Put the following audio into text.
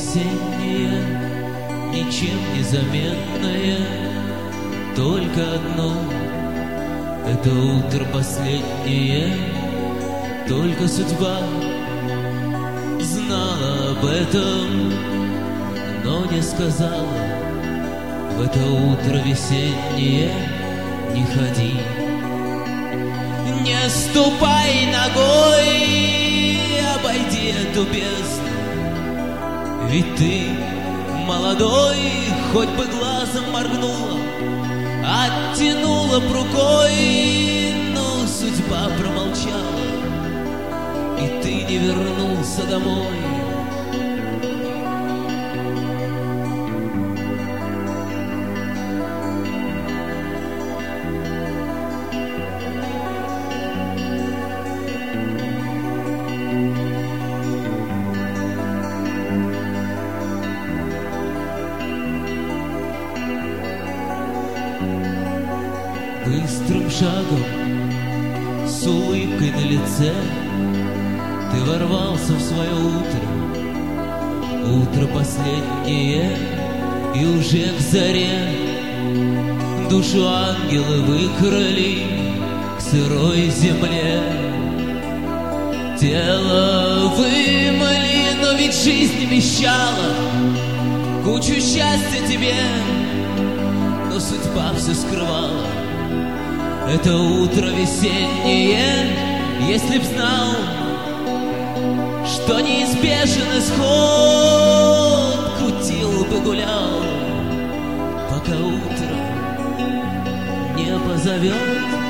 весеннее, ничем не заметное, только одно — это утро последнее. Только судьба знала об этом, но не сказала: в это утро весеннее не ходи. Не ступай ногой, обойди эту бездну, ведь ты молодой, хоть бы глазом моргнула, оттянула б рукой, но судьба промолчала, и ты не вернулся домой. Быстрым шагом, с улыбкой на лице, ты ворвался в свое утро, утро последнее, и уже к заре душу ангелы выкрали к сырой земле. Тело вымыли, но ведь жизнь обещала кучу счастья тебе, но судьба все скрывала. Это утро весеннее, если б знал, что неизбежен исход, крутил бы, гулял, пока утро не позовет.